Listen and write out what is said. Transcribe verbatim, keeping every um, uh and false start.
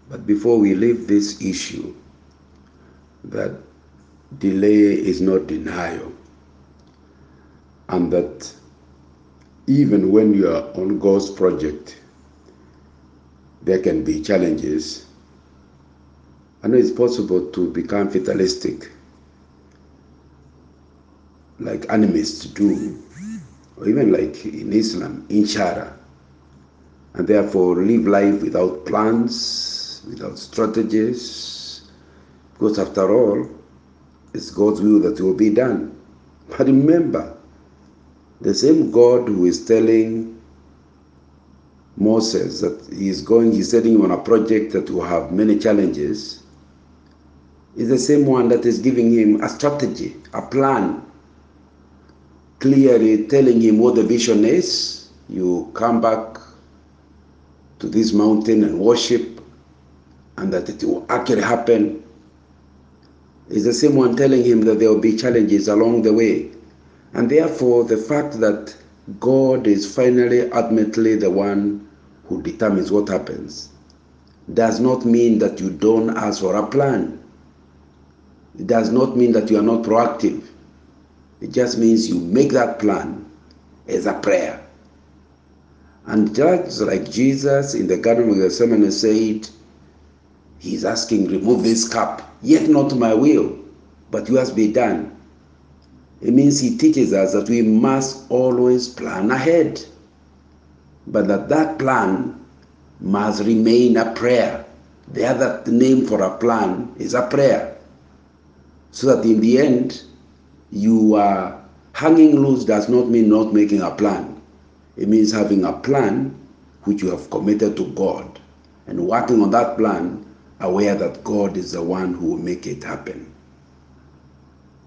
But before we leave this issue, that delay is not denial, and that even when you are on God's project, there can be challenges. I know it's possible to become fatalistic, like animists do, or even like in Islam, inshara, and therefore live life without plans, without strategies, because after all, it's God's will that will be done. But remember, the same God who is telling Moses that he is going, he's setting him on a project that will have many challenges, is the same one that is giving him a strategy, a plan, clearly telling him what the vision is. You come back to this mountain and worship, and that it will actually happen. Is the same one telling him that there will be challenges along the way. And therefore, the fact that God is finally, ultimately the one who determines what happens does not mean that you don't ask for a plan. It does not mean that you are not proactive. It just means you make that plan as a prayer. And just like Jesus in the Garden of Gethsemane said, he's asking, remove this cup, yet not my will, but yours be done. It means he teaches us that we must always plan ahead, but that that plan must remain a prayer. The other name for a plan is a prayer. So that in the end, you are hanging loose does not mean not making a plan. It means having a plan which you have committed to God and working on that plan, aware that God is the one who will make it happen.